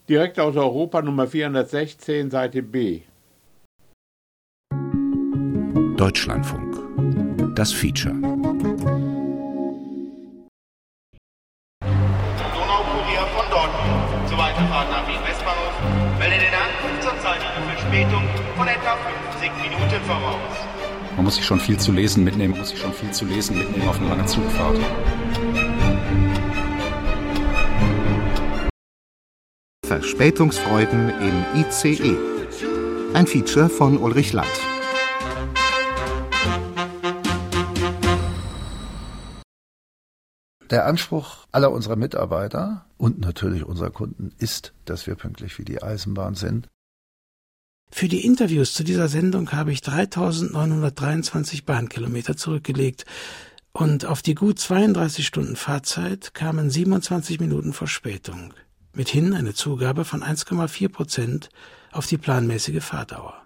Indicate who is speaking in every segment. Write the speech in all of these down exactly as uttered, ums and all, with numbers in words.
Speaker 1: Direkt aus Europa Nummer vierhundertsechzehn, Seite B.
Speaker 2: Deutschlandfunk. Das Feature.
Speaker 3: Donaukurier von Dortmund. Zur Weiterfahrt nach Wien-Westbahnhof. Melde den Ankunft zur zeitigen Verspätung von etwa fünfzig Minuten voraus.
Speaker 4: Man muss sich schon viel zu lesen mitnehmen, muss sich schon viel zu lesen mitnehmen auf eine lange Zugfahrt.
Speaker 2: Verspätungsfreuden im I C E. Ein Feature von Ulrich Land.
Speaker 5: Der Anspruch aller unserer Mitarbeiter und natürlich unserer Kunden ist, dass wir pünktlich wie die Eisenbahn sind.
Speaker 6: Für die Interviews zu dieser Sendung habe ich dreitausendneunhundertdreiundzwanzig Bahnkilometer zurückgelegt und auf die gut zweiunddreißig Stunden Fahrzeit kamen siebenundzwanzig Minuten Verspätung. Mithin eine Zugabe von eins Komma vier Prozent auf die planmäßige Fahrdauer.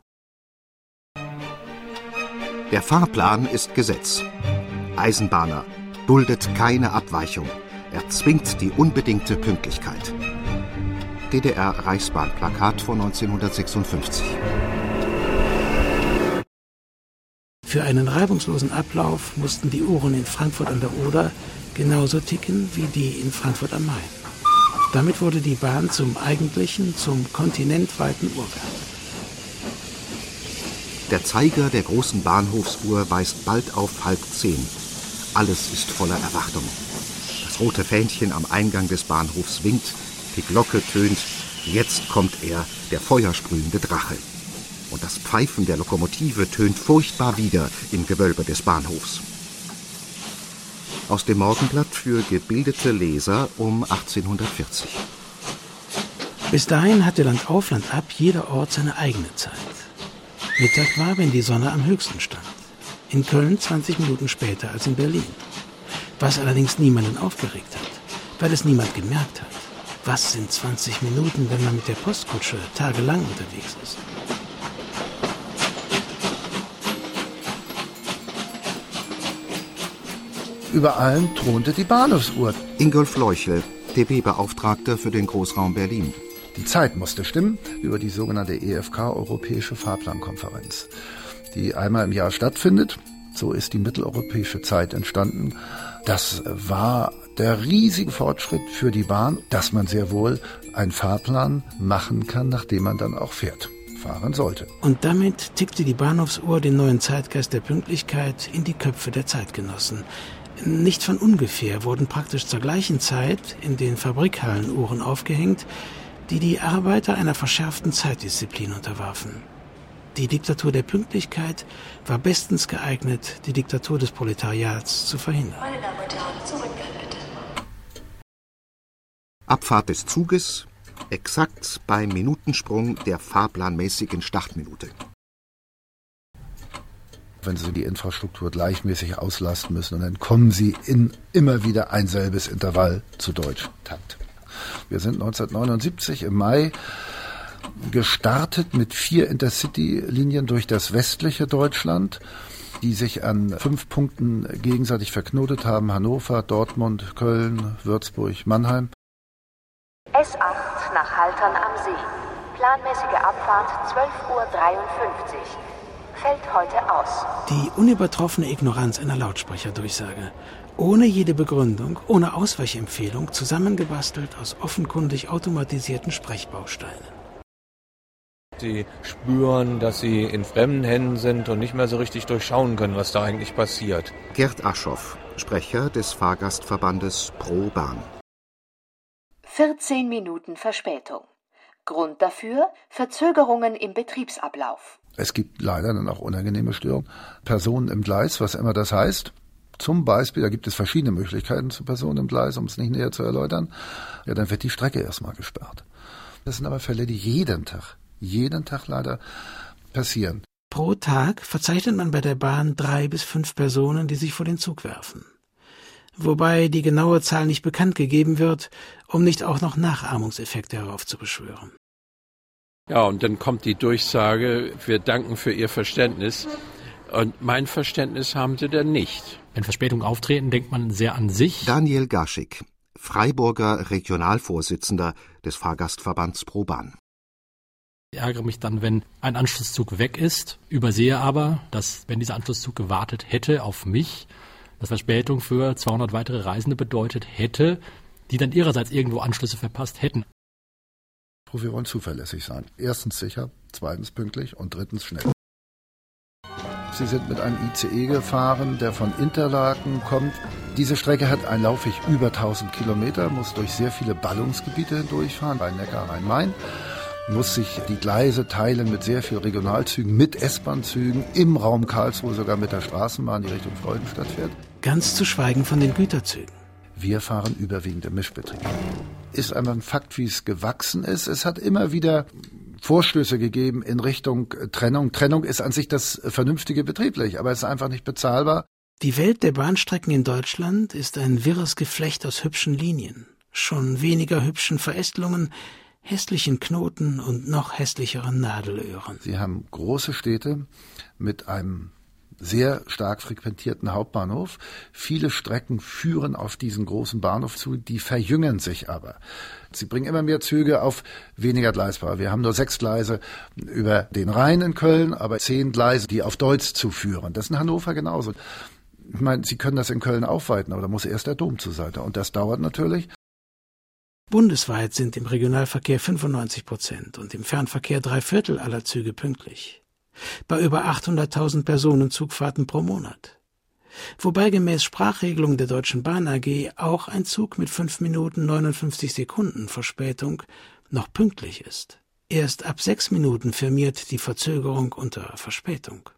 Speaker 2: Der Fahrplan ist Gesetz. Eisenbahner duldet keine Abweichung. Er zwingt die unbedingte Pünktlichkeit. D D R-Reichsbahnplakat von neunzehnhundertsechsundfünfzig.
Speaker 6: Für einen reibungslosen Ablauf mussten die Uhren in Frankfurt an der Oder genauso ticken wie die in Frankfurt am Main. Damit wurde die Bahn zum eigentlichen, zum kontinentweiten Uhrwerk.
Speaker 2: Der Zeiger der großen Bahnhofsuhr weist bald auf halb zehn. Alles ist voller Erwartung. Das rote Fähnchen am Eingang des Bahnhofs winkt, die Glocke tönt. Jetzt kommt er, der feuersprühende Drache. Und das Pfeifen der Lokomotive tönt furchtbar wider im Gewölbe des Bahnhofs. Aus dem Morgenblatt für gebildete Leser um achtzehnhundertvierzig.
Speaker 6: Bis dahin hatte Land auf, Land ab jeder Ort seine eigene Zeit. Mittag war, wenn die Sonne am höchsten stand. In Köln zwanzig Minuten später als in Berlin. Was allerdings niemanden aufgeregt hat, weil es niemand gemerkt hat. Was sind zwanzig Minuten, wenn man mit der Postkutsche tagelang unterwegs ist?
Speaker 5: Über allem thronte die Bahnhofsuhr.
Speaker 2: Ingolf Leuchel, D B-Beauftragter für den Großraum Berlin.
Speaker 5: Die Zeit musste stimmen über die sogenannte E F K, Europäische Fahrplankonferenz, die einmal im Jahr stattfindet. So ist die mitteleuropäische Zeit entstanden. Das war der riesige Fortschritt für die Bahn, dass man sehr wohl einen Fahrplan machen kann, nachdem man dann auch fährt, fahren sollte.
Speaker 6: Und damit tickte die Bahnhofsuhr den neuen Zeitgeist der Pünktlichkeit in die Köpfe der Zeitgenossen. Nicht von ungefähr wurden praktisch zur gleichen Zeit in den Fabrikhallen Uhren aufgehängt, die die Arbeiter einer verschärften Zeitdisziplin unterwarfen. Die Diktatur der Pünktlichkeit war bestens geeignet, die Diktatur des Proletariats zu verhindern.
Speaker 7: Meine Damen und Herren, zurückkehren bitte.
Speaker 2: Abfahrt des Zuges, exakt beim Minutensprung der fahrplanmäßigen Startminute.
Speaker 5: Wenn Sie die Infrastruktur gleichmäßig auslasten müssen, und dann kommen Sie in immer wieder ein selbes Intervall zu Deutsch-Takt. Wir sind neunzehnhundertneunundsiebzig im Mai gestartet mit vier Intercity-Linien durch das westliche Deutschland, die sich an fünf Punkten gegenseitig verknotet haben: Hannover, Dortmund, Köln, Würzburg, Mannheim.
Speaker 7: S acht nach Haltern am See. Planmäßige Abfahrt zwölf Uhr dreiundfünfzig. Fällt heute aus.
Speaker 6: Die unübertroffene Ignoranz einer Lautsprecherdurchsage. Ohne jede Begründung, ohne Ausweichempfehlung, zusammengebastelt aus offenkundig automatisierten Sprechbausteinen.
Speaker 8: Sie spüren, dass sie in fremden Händen sind und nicht mehr so richtig durchschauen können, was da eigentlich passiert.
Speaker 2: Gerd Aschoff, Sprecher des Fahrgastverbandes Pro Bahn.
Speaker 7: vierzehn Minuten Verspätung. Grund dafür: Verzögerungen im Betriebsablauf.
Speaker 5: Es gibt leider dann auch unangenehme Störungen. Personen im Gleis, was immer das heißt. Zum Beispiel, da gibt es verschiedene Möglichkeiten zu Personen im Gleis, um es nicht näher zu erläutern. Ja, dann wird die Strecke erstmal gesperrt. Das sind aber Fälle, die jeden Tag, jeden Tag leider passieren.
Speaker 6: Pro Tag verzeichnet man bei der Bahn drei bis fünf Personen, die sich vor den Zug werfen. Wobei die genaue Zahl nicht bekannt gegeben wird, um nicht auch noch Nachahmungseffekte heraufzubeschwören.
Speaker 9: Ja, und dann kommt die Durchsage: Wir danken für Ihr Verständnis. Und mein Verständnis haben Sie denn nicht.
Speaker 10: Wenn Verspätungen auftreten, denkt man sehr an sich.
Speaker 2: Daniel Gaschik, Freiburger Regionalvorsitzender des Fahrgastverbands ProBahn.
Speaker 10: Ich ärgere mich dann, wenn ein Anschlusszug weg ist, übersehe aber, dass, wenn dieser Anschlusszug gewartet hätte auf mich, das Verspätung für zweihundert weitere Reisende bedeutet hätte, die dann ihrerseits irgendwo Anschlüsse verpasst hätten.
Speaker 5: Wir wollen zuverlässig sein. Erstens sicher, zweitens pünktlich und drittens schnell. Sie sind mit einem I C E gefahren, der von Interlaken kommt. Diese Strecke hat ein Laufweg über tausend Kilometer, muss durch sehr viele Ballungsgebiete hindurchfahren, Rhein-Neckar, Rhein-Main, muss sich die Gleise teilen mit sehr vielen Regionalzügen, mit S-Bahn-Zügen, im Raum Karlsruhe sogar mit der Straßenbahn, die Richtung Freudenstadt fährt.
Speaker 6: Ganz zu schweigen von den Güterzügen.
Speaker 5: Wir fahren überwiegend im Mischbetrieb. Ist einfach ein Fakt, wie es gewachsen ist. Es hat immer wieder Vorstöße gegeben in Richtung Trennung. Trennung ist an sich das Vernünftige betrieblich, aber es ist einfach nicht bezahlbar.
Speaker 6: Die Welt der Bahnstrecken in Deutschland ist ein wirres Geflecht aus hübschen Linien, schon weniger hübschen Verästelungen, hässlichen Knoten und noch hässlicheren Nadelöhren.
Speaker 5: Sie haben große Städte mit einem sehr stark frequentierten Hauptbahnhof. Viele Strecken führen auf diesen großen Bahnhof zu, die verjüngen sich aber. Sie bringen immer mehr Züge auf weniger Gleisbare. Wir haben nur sechs Gleise über den Rhein in Köln, aber zehn Gleise, die auf Deutz zuführen. Das ist in Hannover genauso. Ich meine, Sie können das in Köln aufweiten, aber da muss erst der Dom zur Seite. Und das dauert natürlich.
Speaker 6: Bundesweit sind im Regionalverkehr fünfundneunzig Prozent und im Fernverkehr drei Viertel aller Züge pünktlich. Bei über achthunderttausend Personenzugfahrten pro Monat. Wobei gemäß Sprachregelung der Deutschen Bahn A G auch ein Zug mit fünf Minuten neunundfünfzig Sekunden Verspätung noch pünktlich ist. Erst ab sechs Minuten firmiert die Verzögerung unter Verspätung.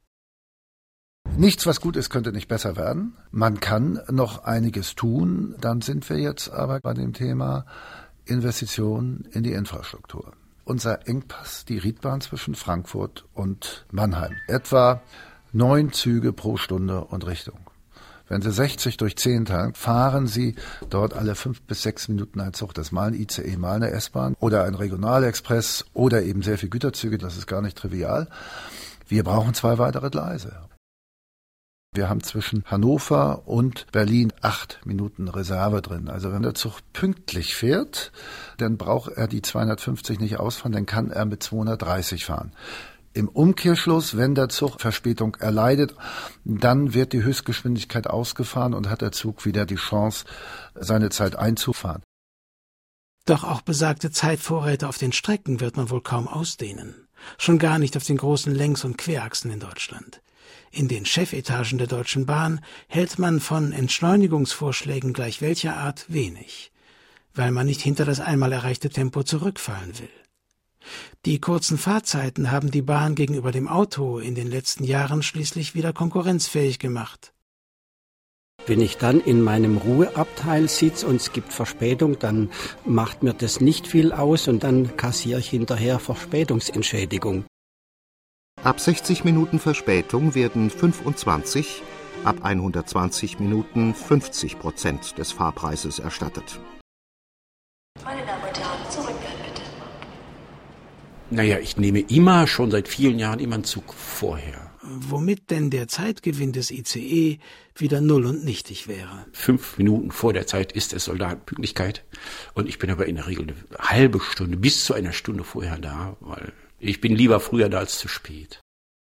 Speaker 5: Nichts, was gut ist, könnte nicht besser werden. Man kann noch einiges tun. Dann sind wir jetzt aber bei dem Thema Investitionen in die Infrastruktur. Unser Engpass, die Riedbahn zwischen Frankfurt und Mannheim. Etwa neun Züge pro Stunde und Richtung. Wenn Sie sechzig durch zehn teilen, fahren Sie dort alle fünf bis sechs Minuten ein Zug. Das ist mal ein I C E, mal eine S-Bahn oder ein Regionalexpress oder eben sehr viele Güterzüge. Das ist gar nicht trivial. Wir brauchen zwei weitere Gleise. Wir haben zwischen Hannover und Berlin acht Minuten Reserve drin. Also wenn der Zug pünktlich fährt, dann braucht er die zweihundertfünfzig nicht ausfahren, dann kann er mit zweihundertdreißig fahren. Im Umkehrschluss, wenn der Zug Verspätung erleidet, dann wird die Höchstgeschwindigkeit ausgefahren und hat der Zug wieder die Chance, seine Zeit einzufahren.
Speaker 6: Doch auch besagte Zeitvorräte auf den Strecken wird man wohl kaum ausdehnen. Schon gar nicht auf den großen Längs- und Querachsen in Deutschland. In den Chefetagen der Deutschen Bahn hält man von Entschleunigungsvorschlägen gleich welcher Art wenig, weil man nicht hinter das einmal erreichte Tempo zurückfallen will. Die kurzen Fahrzeiten haben die Bahn gegenüber dem Auto in den letzten Jahren schließlich wieder konkurrenzfähig gemacht.
Speaker 11: Wenn ich dann in meinem Ruheabteil sitze und es gibt Verspätung, dann macht mir das nicht viel aus und dann kassiere ich hinterher Verspätungsentschädigung.
Speaker 2: Ab sechzig Minuten Verspätung werden fünfundzwanzig, ab hundertzwanzig Minuten fünfzig Prozent des Fahrpreises erstattet.
Speaker 7: Meine Damen und Herren, zurückgehen bitte.
Speaker 9: Naja, ich nehme immer, schon seit vielen Jahren, immer einen Zug vorher.
Speaker 6: Womit denn der Zeitgewinn des I C E wieder null und nichtig wäre.
Speaker 9: Fünf Minuten vor der Zeit ist es Soldatenpünktlichkeit. Und ich bin aber in der Regel eine halbe Stunde bis zu einer Stunde vorher da, weil ich bin lieber früher da als zu spät.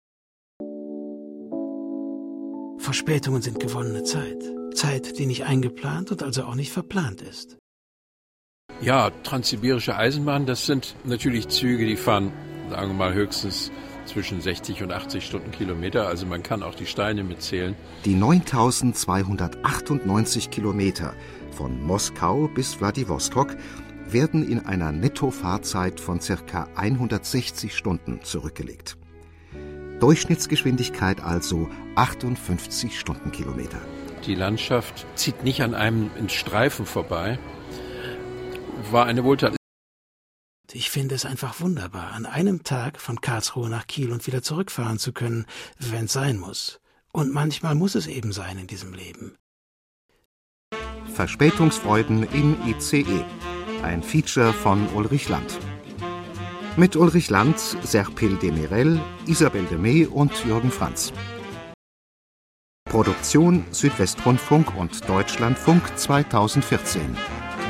Speaker 6: Verspätungen sind gewonnene Zeit. Zeit, die nicht eingeplant und also auch nicht verplant ist.
Speaker 9: Ja, Transsibirische Eisenbahn, das sind natürlich Züge, die fahren, sagen wir mal, höchstens zwischen sechzig und achtzig Stundenkilometer. Also man kann auch die Steine mitzählen.
Speaker 2: Die neuntausendzweihundertachtundneunzig Kilometer von Moskau bis Wladiwostok werden in einer Nettofahrzeit von ca. hundertsechzig Stunden zurückgelegt. Durchschnittsgeschwindigkeit also achtundfünfzig Stundenkilometer.
Speaker 9: Die Landschaft zieht nicht an einem in Streifen vorbei. War eine Wohltat.
Speaker 6: Ich finde es einfach wunderbar, an einem Tag von Karlsruhe nach Kiel und wieder zurückfahren zu können, wenn es sein muss. Und manchmal muss es eben sein in diesem Leben.
Speaker 2: Verspätungsfreuden im I C E. Ein Feature von Ulrich Land. Mit Ulrich Land, Serpil Demirel, Isabel Demey und Jürgen Franz. Produktion Südwestrundfunk und Deutschlandfunk zweitausendvierzehn.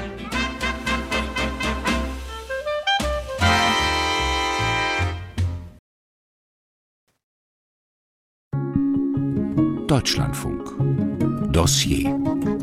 Speaker 12: Deutschlandfunk. Dossier.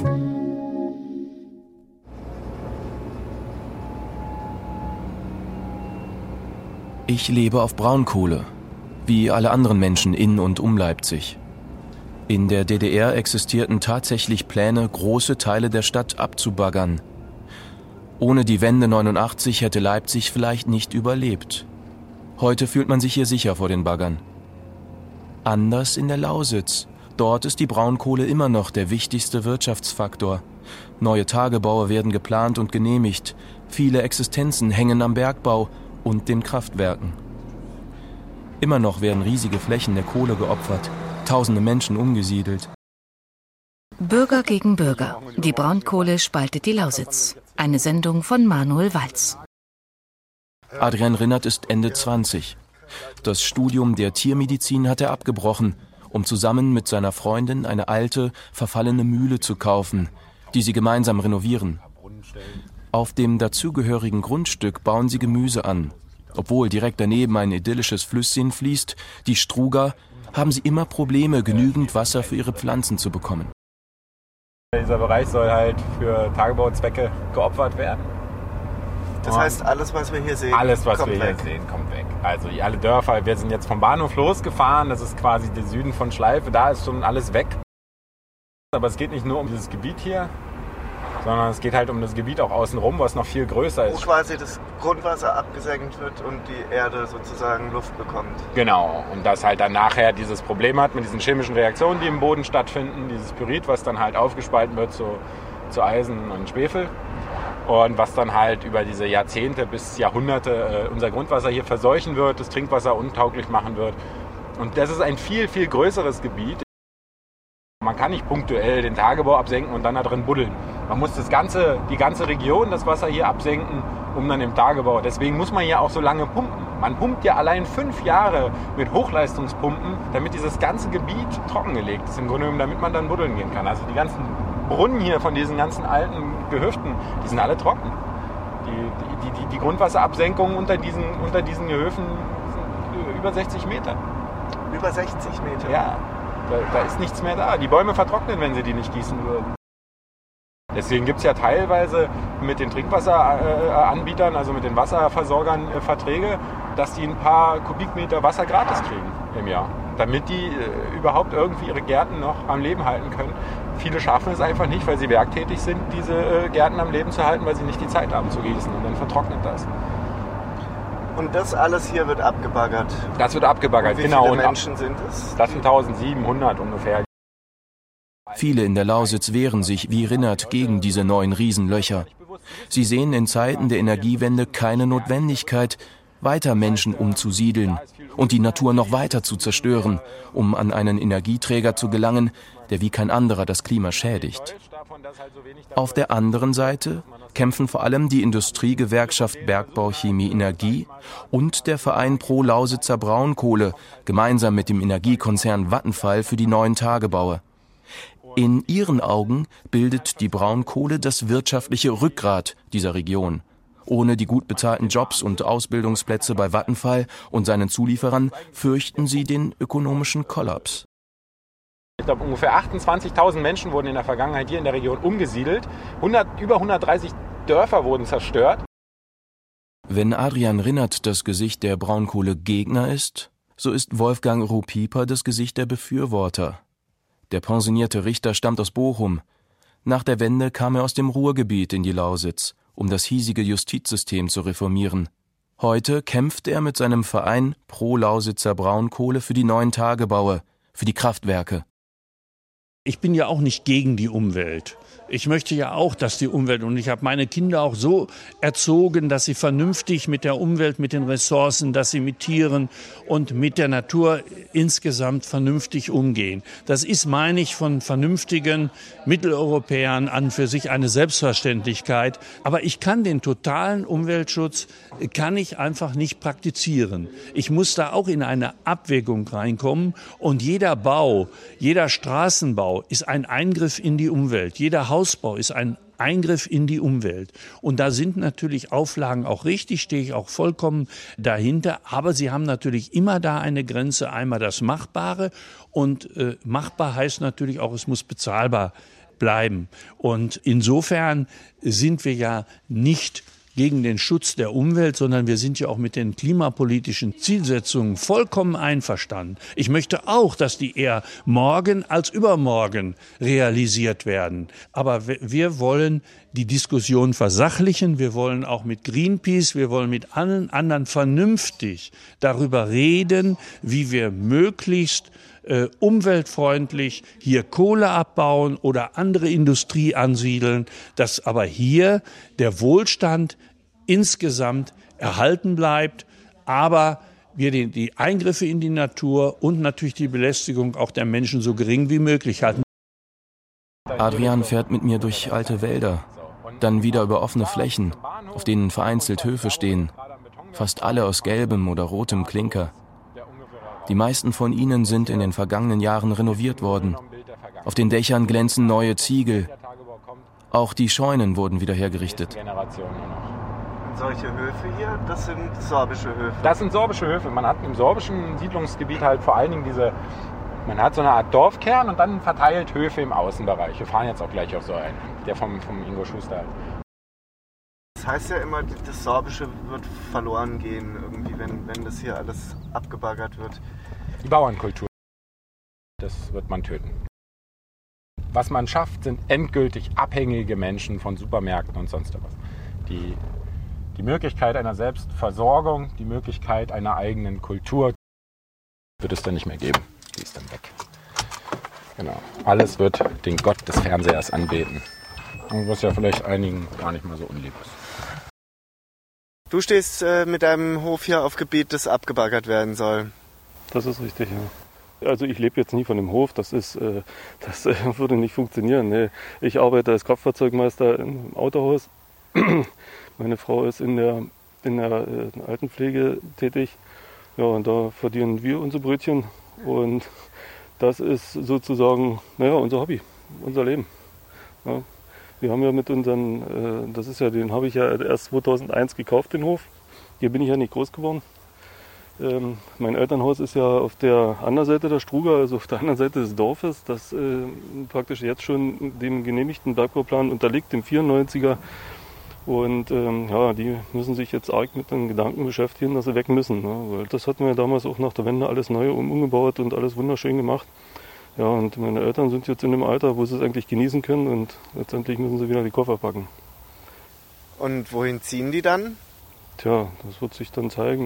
Speaker 13: Ich lebe auf Braunkohle, wie alle anderen Menschen in und um Leipzig. In der D D R existierten tatsächlich Pläne, große Teile der Stadt abzubaggern. Ohne die Wende neunundachtzig hätte Leipzig vielleicht nicht überlebt. Heute fühlt man sich hier sicher vor den Baggern. Anders in der Lausitz. Dort ist die Braunkohle immer noch der wichtigste Wirtschaftsfaktor. Neue Tagebaue werden geplant und genehmigt. Viele Existenzen hängen am Bergbau und den Kraftwerken. Immer noch werden riesige Flächen der Kohle geopfert, tausende Menschen umgesiedelt.
Speaker 14: Bürger gegen Bürger. Die Braunkohle spaltet die Lausitz. Eine Sendung von Manuel Walz.
Speaker 13: Adrian Rinnert ist Ende zwanzig. Das Studium der Tiermedizin hat er abgebrochen, um zusammen mit seiner Freundin eine alte, verfallene Mühle zu kaufen, die sie gemeinsam renovieren. Auf dem dazugehörigen Grundstück bauen sie Gemüse an. Obwohl direkt daneben ein idyllisches Flüsschen fließt, die Struga, haben sie immer Probleme, genügend Wasser für ihre Pflanzen zu bekommen.
Speaker 15: Dieser Bereich soll halt für Tagebauzwecke geopfert werden.
Speaker 16: Das heißt, alles, was wir hier sehen,
Speaker 15: alles, was
Speaker 16: kommt
Speaker 15: wir
Speaker 16: weg.
Speaker 15: hier sehen, kommt weg. Also die, alle Dörfer, wir sind jetzt vom Bahnhof losgefahren, das ist quasi der Süden von Schleife, da ist schon alles weg. Aber es geht nicht nur um dieses Gebiet hier, sondern es geht halt um das Gebiet auch außenrum, was noch viel größer ist.
Speaker 16: Wo quasi das Grundwasser abgesenkt wird und die Erde sozusagen Luft bekommt.
Speaker 15: Genau, und das halt dann nachher dieses Problem hat mit diesen chemischen Reaktionen, die im Boden stattfinden, dieses Pyrit, was dann halt aufgespalten wird zu, zu Eisen und Schwefel. Und was dann halt über diese Jahrzehnte bis Jahrhunderte äh, unser Grundwasser hier verseuchen wird, das Trinkwasser untauglich machen wird. Und das ist ein viel, viel größeres Gebiet. Man kann nicht punktuell den Tagebau absenken und dann da drin buddeln. Man muss das ganze, die ganze Region, das Wasser hier absenken, um dann im Tagebau. Deswegen muss man ja auch so lange pumpen. Man pumpt ja allein fünf Jahre mit Hochleistungspumpen, damit dieses ganze Gebiet trockengelegt ist, im Grunde genommen, damit man dann buddeln gehen kann. Also die ganzen Brunnen hier von diesen ganzen alten Gehöften, die sind alle trocken. Die, die, die, die Grundwasserabsenkungen unter diesen, unter diesen Gehöfen sind über sechzig Meter.
Speaker 16: Über sechzig Meter?
Speaker 15: Ja, da, da ist nichts mehr da. Die Bäume vertrocknen, wenn sie die nicht gießen würden. Deswegen gibt es ja teilweise mit den Trinkwasseranbietern, also mit den Wasserversorgern Verträge, dass die ein paar Kubikmeter Wasser gratis kriegen im Jahr, damit die überhaupt irgendwie ihre Gärten noch am Leben halten können. Viele schaffen es einfach nicht, weil sie werktätig sind, diese Gärten am Leben zu halten, weil sie nicht die Zeit haben zu gießen, und dann vertrocknet das.
Speaker 16: Und das alles hier wird abgebaggert?
Speaker 15: Das wird abgebaggert,
Speaker 16: und wie
Speaker 15: genau.
Speaker 16: Wie viele
Speaker 15: und
Speaker 16: Menschen sind es?
Speaker 15: Das sind eintausendsiebenhundert ungefähr.
Speaker 13: Viele in der Lausitz wehren sich wie Rinnert gegen diese neuen Riesenlöcher. Sie sehen in Zeiten der Energiewende keine Notwendigkeit, weiter Menschen umzusiedeln und die Natur noch weiter zu zerstören, um an einen Energieträger zu gelangen, der wie kein anderer das Klima schädigt. Auf der anderen Seite kämpfen vor allem die Industriegewerkschaft Bergbau Chemie Energie und der Verein Pro Lausitzer Braunkohle gemeinsam mit dem Energiekonzern Vattenfall für die neuen Tagebaue. In ihren Augen bildet die Braunkohle das wirtschaftliche Rückgrat dieser Region. Ohne die gut bezahlten Jobs und Ausbildungsplätze bei Vattenfall und seinen Zulieferern fürchten sie den ökonomischen Kollaps.
Speaker 15: Ich glaube, ungefähr achtundzwanzigtausend Menschen wurden in der Vergangenheit hier in der Region umgesiedelt. hundert, über hundertdreißig Dörfer wurden zerstört.
Speaker 13: Wenn Adrian Rinnert das Gesicht der Braunkohle-Gegner ist, so ist Wolfgang Rupiper das Gesicht der Befürworter. Der pensionierte Richter stammt aus Bochum. Nach der Wende kam er aus dem Ruhrgebiet in die Lausitz, um das hiesige Justizsystem zu reformieren. Heute kämpft er mit seinem Verein Pro Lausitzer Braunkohle für die neuen Tagebaue, für die Kraftwerke.
Speaker 17: Ich bin ja auch nicht gegen die Umwelt. Ich möchte ja auch, dass die Umwelt, und ich habe meine Kinder auch so erzogen, dass sie vernünftig mit der Umwelt, mit den Ressourcen, dass sie mit Tieren und mit der Natur insgesamt vernünftig umgehen. Das ist, meine ich, von vernünftigen Mitteleuropäern an für sich eine Selbstverständlichkeit. Aber ich kann den totalen Umweltschutz, kann ich einfach nicht praktizieren. Ich muss da auch in eine Abwägung reinkommen, und jeder Bau, jeder Straßenbau ist ein Eingriff in die Umwelt. Jeder Hausbau ist ein Eingriff in die Umwelt. Und da sind natürlich Auflagen auch richtig, stehe ich auch vollkommen dahinter. Aber sie haben natürlich immer da eine Grenze, einmal das Machbare. Und äh, machbar heißt natürlich auch, es muss bezahlbar bleiben. Und insofern sind wir ja nicht gegen den Schutz der Umwelt, sondern wir sind ja auch mit den klimapolitischen Zielsetzungen vollkommen einverstanden. Ich möchte auch, dass die eher morgen als übermorgen realisiert werden. Aber wir wollen die Diskussion versachlichen. Wir wollen auch mit Greenpeace, wir wollen mit allen anderen vernünftig darüber reden, wie wir möglichst äh, umweltfreundlich hier Kohle abbauen oder andere Industrie ansiedeln, dass aber hier der Wohlstand insgesamt erhalten bleibt, aber wir die, die Eingriffe in die Natur und natürlich die Belästigung auch der Menschen so gering wie möglich halten.
Speaker 13: Adrian fährt mit mir durch alte Wälder, dann wieder über offene Flächen, auf denen vereinzelt Höfe stehen, fast alle aus gelbem oder rotem Klinker. Die meisten von ihnen sind in den vergangenen Jahren renoviert worden. Auf den Dächern glänzen neue Ziegel. Auch die Scheunen wurden wieder hergerichtet.
Speaker 16: Solche Höfe hier, das sind sorbische Höfe.
Speaker 15: Das sind sorbische Höfe. Man hat im sorbischen Siedlungsgebiet halt vor allen Dingen diese, man hat so eine Art Dorfkern und dann verteilt Höfe im Außenbereich. Wir fahren jetzt auch gleich auf so einen, der vom, vom Ingo Schuster.
Speaker 16: Das heißt ja immer, das Sorbische wird verloren gehen, irgendwie, wenn, wenn das hier alles abgebaggert wird.
Speaker 15: Die Bauernkultur, das wird man töten. Was man schafft, sind endgültig abhängige Menschen von Supermärkten und sonst was. Die, die Möglichkeit einer Selbstversorgung, die Möglichkeit einer eigenen Kultur wird es dann nicht mehr geben. Die ist dann weg. Genau. Alles wird den Gott des Fernsehers anbeten. Was ja vielleicht einigen gar nicht mal so unlieb ist.
Speaker 16: Du stehst äh, mit deinem Hof hier auf Gebiet, das abgebaggert werden soll.
Speaker 18: Das ist richtig, ja. Also ich lebe jetzt nie von dem Hof, das ist, äh, das äh, würde nicht funktionieren. Nee. Ich arbeite als Kraftfahrzeugmeister im Autohaus. Meine Frau ist in der, in der äh, Altenpflege tätig. Ja, und da verdienen wir unsere Brötchen. Und das ist sozusagen, naja, unser Hobby, unser Leben. Ja. Wir haben ja mit unseren, äh, das ist ja, den habe ich ja erst zweitausendeins gekauft, den Hof. Hier bin ich ja nicht groß geworden. Ähm, mein Elternhaus ist ja auf der anderen Seite der Struga, also auf der anderen Seite des Dorfes, das äh, praktisch jetzt schon dem genehmigten Bergbauplan unterliegt, dem vierundneunziger. Und ähm, ja, die müssen sich jetzt arg mit den Gedanken beschäftigen, dass sie weg müssen. Ne? Weil das hatten wir damals auch nach der Wende alles neu umgebaut und alles wunderschön gemacht. Ja, und meine Eltern sind jetzt in dem Alter, wo sie es eigentlich genießen können und letztendlich müssen sie wieder die Koffer packen.
Speaker 16: Und wohin ziehen die dann?
Speaker 18: Tja, das wird sich dann zeigen.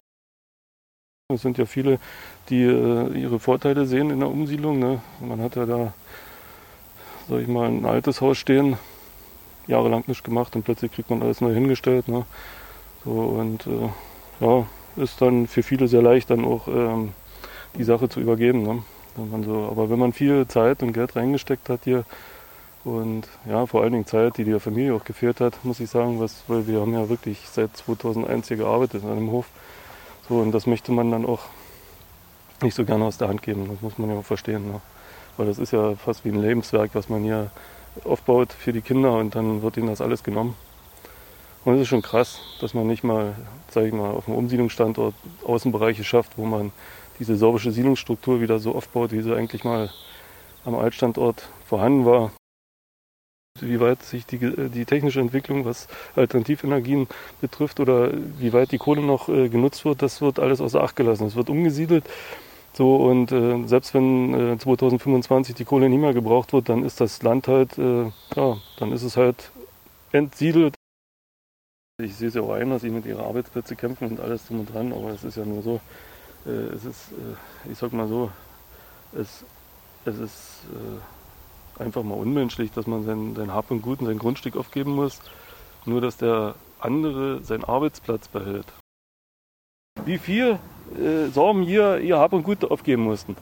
Speaker 18: Es sind ja viele, die äh, ihre Vorteile sehen in der Umsiedlung. Ne? Man hat ja da, sag ich mal, ein altes Haus stehen, jahrelang nicht gemacht und plötzlich kriegt man alles neu hingestellt. Ne? So, und äh, ja, ist dann für viele sehr leicht, dann auch ähm, die Sache zu übergeben. Ne? Wenn man so, aber wenn man viel Zeit und Geld reingesteckt hat hier und ja, vor allen Dingen Zeit, die der Familie auch gefehlt hat, muss ich sagen, was, weil wir haben ja wirklich seit zweitausendeins hier gearbeitet an dem Hof. So, und das möchte man dann auch nicht so gerne aus der Hand geben, das muss man ja auch verstehen. Ne? Weil das ist ja fast wie ein Lebenswerk, was man hier aufbaut für die Kinder und dann wird ihnen das alles genommen. Und es ist schon krass, dass man nicht mal, sage ich mal, auf einem Umsiedlungsstandort Außenbereiche schafft, wo man diese sorbische Siedlungsstruktur wieder so aufbaut, wie sie eigentlich mal am Altstandort vorhanden war. Wie weit sich die, die technische Entwicklung, was Alternativenergien betrifft oder wie weit die Kohle noch äh, genutzt wird, das wird alles außer Acht gelassen. Es wird umgesiedelt. So, und äh, selbst wenn äh, zweitausendfünfundzwanzig die Kohle nicht mehr gebraucht wird, dann ist das Land halt, äh, ja, dann ist es halt entsiedelt. Ich sehe es ja auch ein, dass sie mit ihren Arbeitsplätzen kämpfen und alles drum und dran, aber es ist ja nur so, äh, es ist, äh, ich sag mal so, es, es ist äh, einfach mal unmenschlich, dass man sein, sein Hab und Gut und sein Grundstück aufgeben muss, nur dass der andere seinen Arbeitsplatz behält. Wie viel äh, Sorben hier ihr Hab und Gut aufgeben mussten.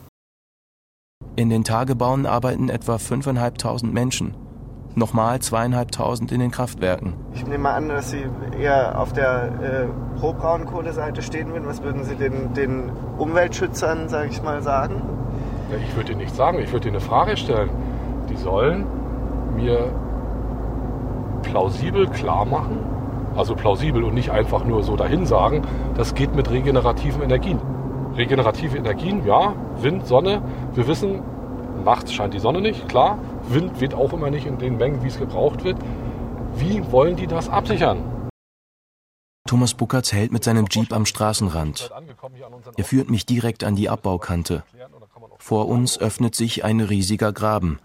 Speaker 13: In den Tagebauen arbeiten etwa fünftausendfünfhundert Menschen. Nochmal zweieinhalbtausend in den Kraftwerken.
Speaker 16: Ich nehme mal an, dass Sie eher auf der äh, pro-Braunkohle-Seite stehen würden. Was würden Sie den, den Umweltschützern, sage ich mal, sagen?
Speaker 19: Ja, ich würde Ihnen nichts sagen, ich würde Ihnen eine Frage stellen. Die sollen mir plausibel klar machen, also plausibel und nicht einfach nur so dahin sagen, das geht mit regenerativen Energien. Regenerative Energien, ja, Wind, Sonne. Wir wissen, nachts scheint die Sonne nicht, klar. Wind weht auch immer nicht in den Mengen, wie es gebraucht wird. Wie wollen die das absichern?
Speaker 13: Thomas Buckertz hält mit seinem Jeep am Straßenrand. Er führt mich direkt an die Abbaukante. Vor uns öffnet sich ein riesiger Graben.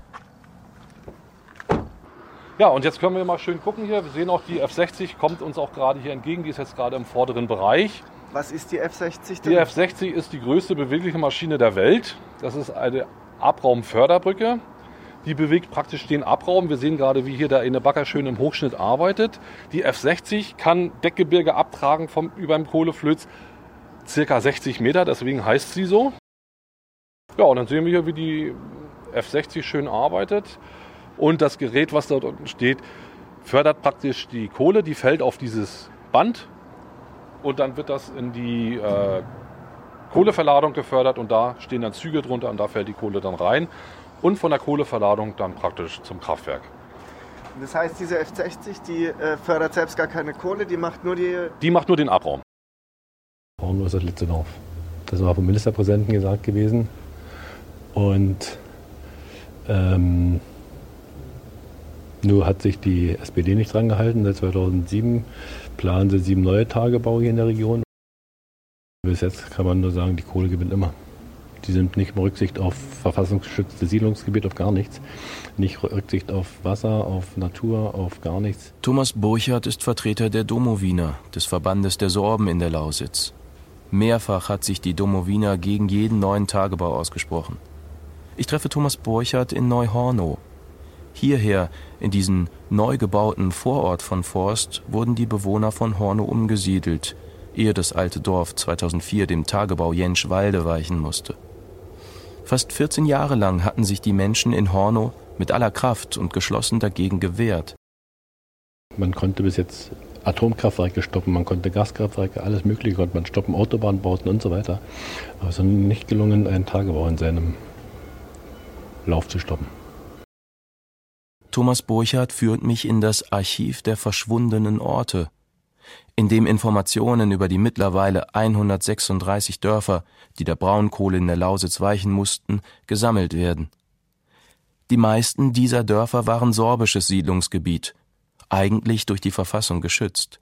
Speaker 19: Ja, und jetzt können wir mal schön gucken hier. Wir sehen auch, die F sechzig kommt uns auch gerade hier entgegen. Die ist jetzt gerade im vorderen Bereich.
Speaker 16: Was ist die F sechzig denn?
Speaker 19: Die F sechzig ist die größte bewegliche Maschine der Welt. Das ist eine Abraumförderbrücke. Die bewegt praktisch den Abraum. Wir sehen gerade, wie hier der eine Bagger schön im Hochschnitt arbeitet. Die F sechzig kann Deckgebirge abtragen vom, über dem Kohleflöz circa sechzig Meter, deswegen heißt sie so. Ja, und dann sehen wir hier, wie die F sechzig schön arbeitet. Und das Gerät, was dort unten steht, fördert praktisch die Kohle, die fällt auf dieses Band. Und dann wird das in die äh, Kohleverladung gefördert und da stehen dann Züge drunter und da fällt die Kohle dann rein. Und von der Kohleverladung dann praktisch zum Kraftwerk.
Speaker 16: Das heißt, diese F sechzig, die äh, fördert selbst gar keine Kohle, die macht nur die...
Speaker 19: Die macht nur den Abraum.
Speaker 20: Hornow ist das letzte Dorf. Das war vom Ministerpräsidenten gesagt gewesen. Und ähm, nur hat sich die S P D nicht dran gehalten. Seit zweitausendsieben planen sie sieben neue Tagebau hier in der Region. Bis jetzt kann man nur sagen, die Kohle gewinnt immer. Die sind nicht mit Rücksicht auf verfassungsgeschützte Siedlungsgebiet, auf gar nichts. Nicht Rücksicht auf Wasser, auf Natur, auf gar nichts.
Speaker 13: Thomas Burchardt ist Vertreter der Domowiner, des Verbandes der Sorben in der Lausitz. Mehrfach hat sich die Domowiner gegen jeden neuen Tagebau ausgesprochen. Ich treffe Thomas Burchardt in Neu-Hornow. Hierher, in diesen neu gebauten Vorort von Forst, wurden die Bewohner von Hornow umgesiedelt, ehe das alte Dorf zweitausendvier dem Tagebau Jentschwalde weichen musste. Fast vierzehn Jahre lang hatten sich die Menschen in Hornow mit aller Kraft und geschlossen dagegen gewehrt.
Speaker 20: Man konnte bis jetzt Atomkraftwerke stoppen, man konnte Gaskraftwerke, alles Mögliche konnte man stoppen, Autobahnbauten und so weiter. Aber es ist nicht gelungen, einen Tagebau in seinem Lauf zu stoppen.
Speaker 13: Thomas Burchardt führt mich in das Archiv der verschwundenen Orte, in dem Informationen über die mittlerweile hundertsechsunddreißig Dörfer, die der Braunkohle in der Lausitz weichen mussten, gesammelt werden. Die meisten dieser Dörfer waren sorbisches Siedlungsgebiet, eigentlich durch die Verfassung geschützt.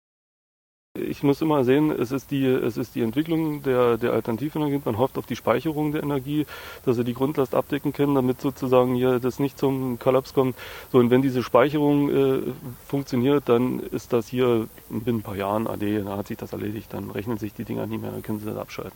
Speaker 18: Ich muss immer sehen, es ist die, es ist die Entwicklung der, der Alternativenergie. Man hofft auf die Speicherung der Energie, dass sie die Grundlast abdecken können, damit sozusagen hier das nicht zum Kollaps kommt. So, und wenn diese Speicherung äh, funktioniert, dann ist das hier binnen ein paar Jahren A D, dann hat sich das erledigt, dann rechnen sich die Dinger nicht mehr, dann können sie das abschalten.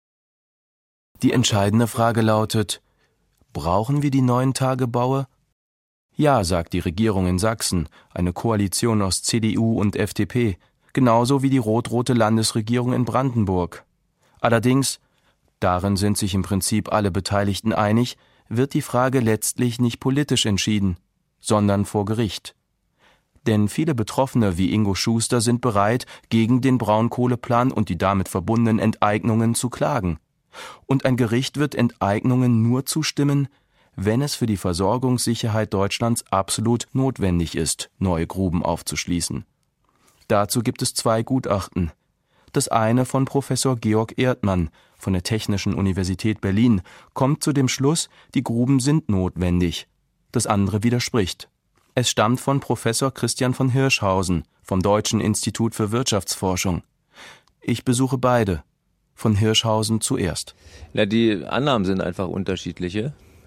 Speaker 13: Die entscheidende Frage lautet: Brauchen wir die neuen Tagebaue? Ja, sagt die Regierung in Sachsen, eine Koalition aus C D U und F D P, genauso wie die rot-rote Landesregierung in Brandenburg. Allerdings, darin sind sich im Prinzip alle Beteiligten einig, wird die Frage letztlich nicht politisch entschieden, sondern vor Gericht. Denn viele Betroffene wie Ingo Schuster sind bereit, gegen den Braunkohleplan und die damit verbundenen Enteignungen zu klagen. Und ein Gericht wird Enteignungen nur zustimmen, wenn es für die Versorgungssicherheit Deutschlands absolut notwendig ist, neue Gruben aufzuschließen. Dazu gibt es zwei Gutachten. Das eine von Professor Georg Erdmann von der Technischen Universität Berlin kommt zu dem Schluss, die Gruben sind notwendig. Das andere widerspricht. Es stammt von Professor Christian von Hirschhausen vom Deutschen Institut für Wirtschaftsforschung. Ich besuche beide. Von Hirschhausen zuerst.
Speaker 21: Na, die Annahmen sind einfach unterschiedliche.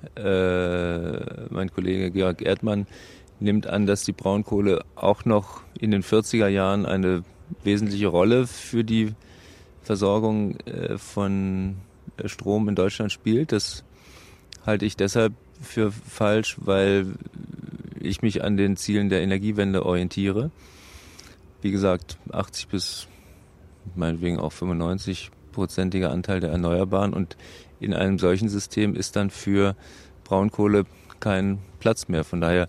Speaker 21: Äh, mein Kollege Georg Erdmann nimmt an, dass die Braunkohle auch noch in den vierziger Jahren eine wesentliche Rolle für die Versorgung äh, von Strom in Deutschland spielt. Das halte ich deshalb für falsch, weil ich mich an den Zielen der Energiewende orientiere. Wie gesagt, achtzig bis meinetwegen auch fünfundneunzig-prozentiger Anteil der Erneuerbaren, und in einem solchen System ist dann für Braunkohle kein Platz mehr. Von daher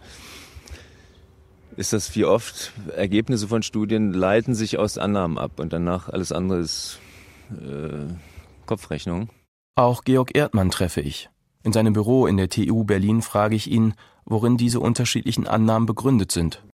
Speaker 21: ist das wie oft, Ergebnisse von Studien leiten sich aus Annahmen ab und danach alles andere ist äh, Kopfrechnung.
Speaker 13: Auch Georg Erdmann treffe ich. In seinem Büro in der T U Berlin frage ich ihn, worin diese unterschiedlichen Annahmen begründet sind.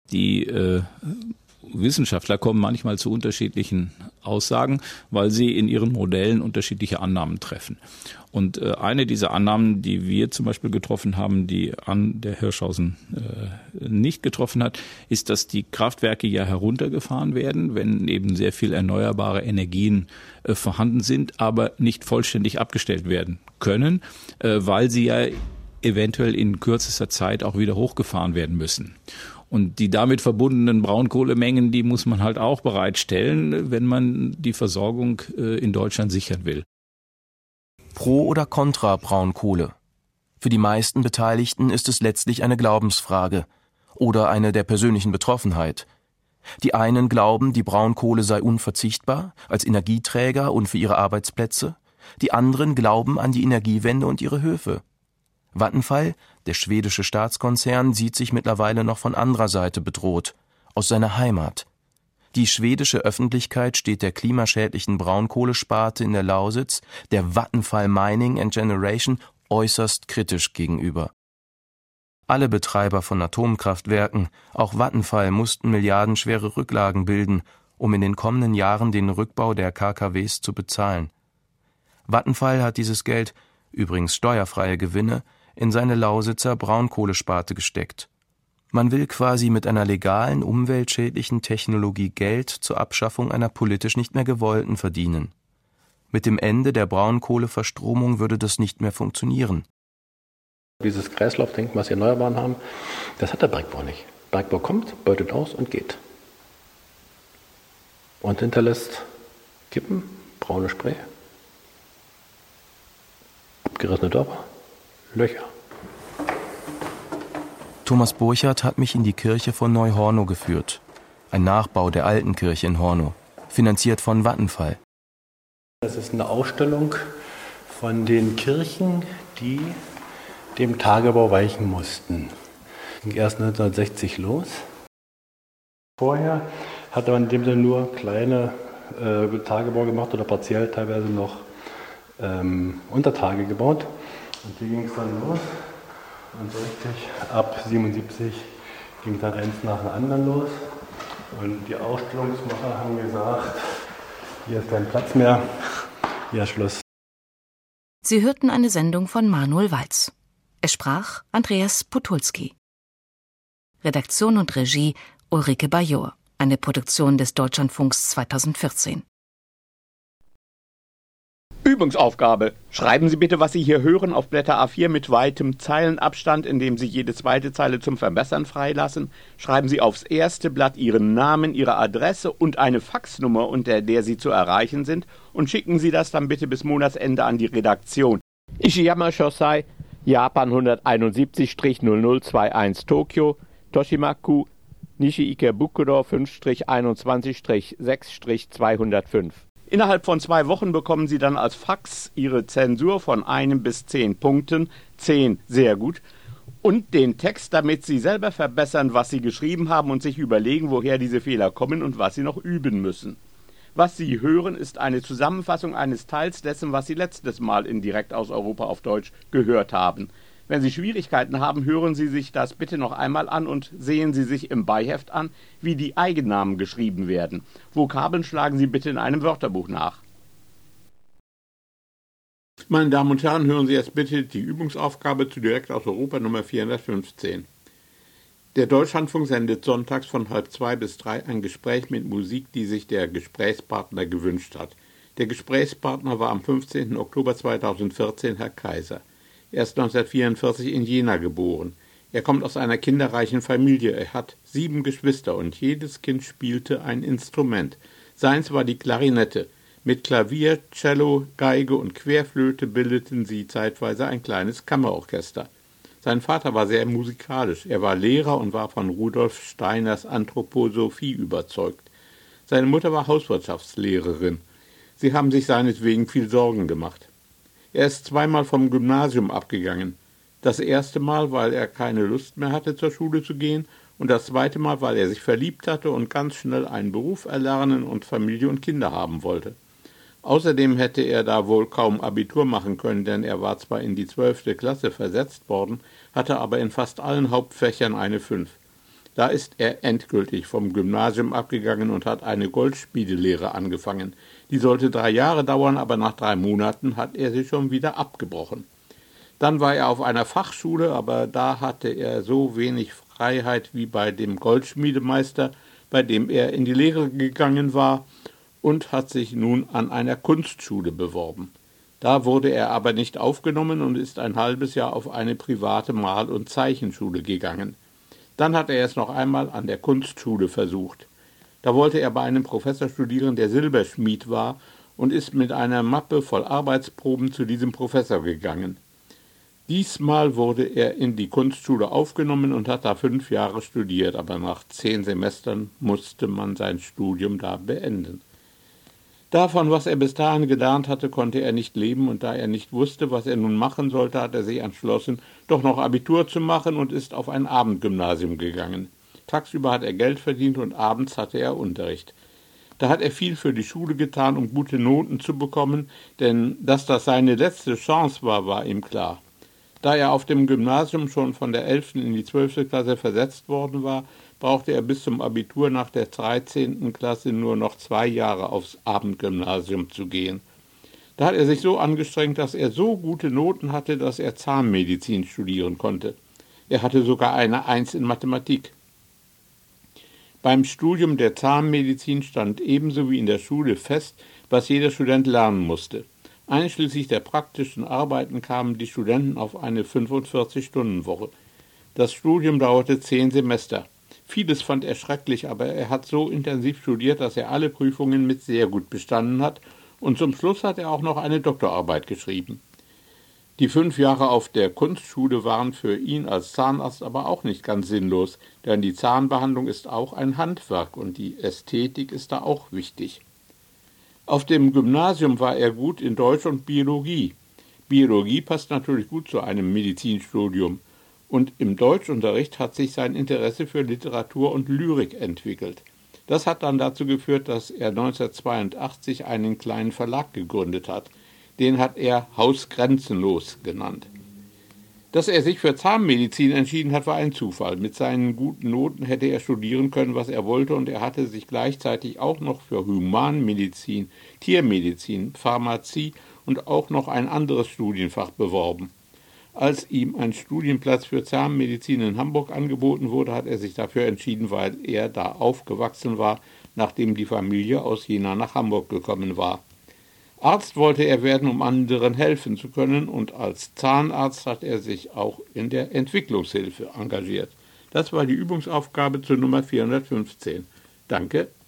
Speaker 1: Die äh, Wissenschaftler kommen manchmal zu unterschiedlichen Aussagen, weil sie in ihren Modellen unterschiedliche Annahmen treffen. Und äh, eine dieser Annahmen, die wir zum Beispiel getroffen haben, die an der Hirschhausen äh, nicht getroffen hat, ist, dass die Kraftwerke ja heruntergefahren werden, wenn eben sehr viel erneuerbare Energien äh, vorhanden sind, aber nicht vollständig abgestellt werden können, äh, weil sie ja eventuell in kürzester Zeit auch wieder hochgefahren werden müssen. Und die damit verbundenen Braunkohlemengen, die muss man halt auch bereitstellen, wenn man die Versorgung äh, in Deutschland sichern will.
Speaker 13: Pro oder contra Braunkohle? Für die meisten Beteiligten ist es letztlich eine Glaubensfrage oder eine der persönlichen Betroffenheit. Die einen glauben, die Braunkohle sei unverzichtbar als Energieträger und für ihre Arbeitsplätze. Die anderen glauben an die Energiewende und ihre Höfe. Vattenfall, der schwedische Staatskonzern, sieht sich mittlerweile noch von anderer Seite bedroht, aus seiner Heimat. Die schwedische Öffentlichkeit steht der klimaschädlichen Braunkohlesparte in der Lausitz, der Vattenfall Mining and Generation, äußerst kritisch gegenüber. Alle Betreiber von Atomkraftwerken, auch Vattenfall, mussten milliardenschwere Rücklagen bilden, um in den kommenden Jahren den Rückbau der K K Ws zu bezahlen. Vattenfall hat dieses Geld, übrigens steuerfreie Gewinne, in seine Lausitzer Braunkohlesparte gesteckt. Man will quasi mit einer legalen, umweltschädlichen Technologie Geld zur Abschaffung einer politisch nicht mehr gewollten verdienen. Mit dem Ende der Braunkohleverstromung würde das nicht mehr funktionieren.
Speaker 20: Dieses Kreislaufdenken, was die Erneuerbaren haben, das hat der Bergbau nicht. Der Bergbau kommt, beutet aus und geht. Und hinterlässt Kippen, braune Spree, abgerissene Dörfer, Löcher.
Speaker 13: Thomas Burchardt hat mich in die Kirche von Neu-Hornow geführt. Ein Nachbau der alten Kirche in Hornow, finanziert von Vattenfall.
Speaker 20: Das ist eine Ausstellung von den Kirchen, die dem Tagebau weichen mussten. Das ging erst neunzehnhundertsechzig los. Vorher hatte man in dem Sinne nur kleine äh, Tagebau gemacht oder partiell teilweise noch ähm, Untertage gebaut. Und hier ging es dann los. Und so richtig ab siebenundsiebzig ging dann eins nach dem anderen los. Und die Ausstellungsmacher haben gesagt, hier ist kein Platz mehr, hier ist Schluss.
Speaker 14: Sie hörten eine Sendung von Manuel Walz. Es sprach Andreas Potulski. Redaktion und Regie Ulrike Bajor. Eine Produktion des Deutschlandfunks zweitausendvierzehn.
Speaker 22: Übungsaufgabe. Schreiben Sie bitte, was Sie hier hören, auf Blätter A vier mit weitem Zeilenabstand, indem Sie jede zweite Zeile zum Verbessern freilassen. Schreiben Sie aufs erste Blatt Ihren Namen, Ihre Adresse und eine Faxnummer, unter der Sie zu erreichen sind, und schicken Sie das dann bitte bis Monatsende an die Redaktion. Ishiyama Shosai, Japan hunderteinundsiebzig null null einundzwanzig Tokio, Toshimaku, Nishi-Ikebukuro fünf einundzwanzig sechs zweihundertfünf. Innerhalb von zwei Wochen bekommen Sie dann als Fax Ihre Zensur von einem bis zehn Punkten, zehn sehr gut, und den Text, damit Sie selber verbessern, was Sie geschrieben haben und sich überlegen, woher diese Fehler kommen und was Sie noch üben müssen. Was Sie hören, ist eine Zusammenfassung eines Teils dessen, was Sie letztes Mal in Direkt aus Europa auf Deutsch gehört haben. Wenn Sie Schwierigkeiten haben, hören Sie sich das bitte noch einmal an und sehen Sie sich im Beiheft an, wie die Eigennamen geschrieben werden. Vokabeln schlagen Sie bitte in einem Wörterbuch nach. Meine Damen und Herren, hören Sie jetzt bitte die Übungsaufgabe zu Direkt aus Europa Nummer vierhundertfünfzehn. Der Deutschlandfunk sendet sonntags von halb zwei bis drei ein Gespräch mit Musik, die sich der Gesprächspartner gewünscht hat. Der Gesprächspartner war am fünfzehnten Oktober zweitausendvierzehn Herr Kaiser. Er ist neunzehnhundertvierundvierzig in Jena geboren. Er kommt aus einer kinderreichen Familie. Er hat sieben Geschwister und jedes Kind spielte ein Instrument. Seins war die Klarinette. Mit Klavier, Cello, Geige und Querflöte bildeten sie zeitweise ein kleines Kammerorchester. Sein Vater war sehr musikalisch. Er war Lehrer und war von Rudolf Steiners Anthroposophie überzeugt. Seine Mutter war Hauswirtschaftslehrerin. Sie haben sich seinetwegen viel Sorgen gemacht. Er ist zweimal vom Gymnasium abgegangen. Das erste Mal, weil er keine Lust mehr hatte, zur Schule zu gehen, und das zweite Mal, weil er sich verliebt hatte und ganz schnell einen Beruf erlernen und Familie und Kinder haben wollte. Außerdem hätte er da wohl kaum Abitur machen können, denn er war zwar in die zwölfte Klasse versetzt worden, hatte aber in fast allen Hauptfächern eine Fünf. Da ist er endgültig vom Gymnasium abgegangen und hat eine Goldschmiedelehre angefangen. Die sollte drei Jahre dauern, aber nach drei Monaten hat er sie schon wieder abgebrochen. Dann war er auf einer Fachschule, aber da hatte er so wenig Freiheit wie bei dem Goldschmiedemeister, bei dem er in die Lehre gegangen war, und hat sich nun an einer Kunstschule beworben. Da wurde er aber nicht aufgenommen und ist ein halbes Jahr auf eine private Mal- und Zeichenschule gegangen. Dann hat er es noch einmal an der Kunstschule versucht. Da wollte er bei einem Professor studieren, der Silberschmied war, und ist mit einer Mappe voll Arbeitsproben zu diesem Professor gegangen. Diesmal wurde er in die Kunstschule aufgenommen und hat da fünf Jahre studiert, aber nach zehn Semestern musste man sein Studium da beenden. Davon, was er bis dahin gelernt hatte, konnte er nicht leben, und da er nicht wusste, was er nun machen sollte, hat er sich entschlossen, doch noch Abitur zu machen und ist auf ein Abendgymnasium gegangen. Tagsüber hat er Geld verdient und abends hatte er Unterricht. Da hat er viel für die Schule getan, um gute Noten zu bekommen, denn dass das seine letzte Chance war, war ihm klar. Da er auf dem Gymnasium schon von der elften in die zwölfte Klasse versetzt worden war, brauchte er bis zum Abitur nach der dreizehnten Klasse nur noch zwei Jahre aufs Abendgymnasium zu gehen. Da hat er sich so angestrengt, dass er so gute Noten hatte, dass er Zahnmedizin studieren konnte. Er hatte sogar eine Eins in Mathematik. Beim Studium der Zahnmedizin stand ebenso wie in der Schule fest, was jeder Student lernen musste. Einschließlich der praktischen Arbeiten kamen die Studenten auf eine fünfundvierzig-Stunden-Woche. Das Studium dauerte zehn Semester. Vieles fand er schrecklich, aber er hat so intensiv studiert, dass er alle Prüfungen mit sehr gut bestanden hat, und zum Schluss hat er auch noch eine Doktorarbeit geschrieben. Die fünf Jahre auf der Kunstschule waren für ihn als Zahnarzt aber auch nicht ganz sinnlos, denn die Zahnbehandlung ist auch ein Handwerk und die Ästhetik ist da auch wichtig. Auf dem Gymnasium war er gut in Deutsch und Biologie. Biologie passt natürlich gut zu einem Medizinstudium. Und im Deutschunterricht hat sich sein Interesse für Literatur und Lyrik entwickelt. Das hat dann dazu geführt, dass er neunzehnhundertzweiundachtzig einen kleinen Verlag gegründet hat. Den hat er Haus Grenzenlos genannt. Dass er sich für Zahnmedizin entschieden hat, war ein Zufall. Mit seinen guten Noten hätte er studieren können, was er wollte, und er hatte sich gleichzeitig auch noch für Humanmedizin, Tiermedizin, Pharmazie und auch noch ein anderes Studienfach beworben. Als ihm ein Studienplatz für Zahnmedizin in Hamburg angeboten wurde, hat er sich dafür entschieden, weil er da aufgewachsen war, nachdem die Familie aus Jena nach Hamburg gekommen war. Arzt wollte er werden, um anderen helfen zu können, und als Zahnarzt hat er sich auch in der Entwicklungshilfe engagiert. Das war die Übungsaufgabe zur Nummer vierhundertfünfzehn. Danke.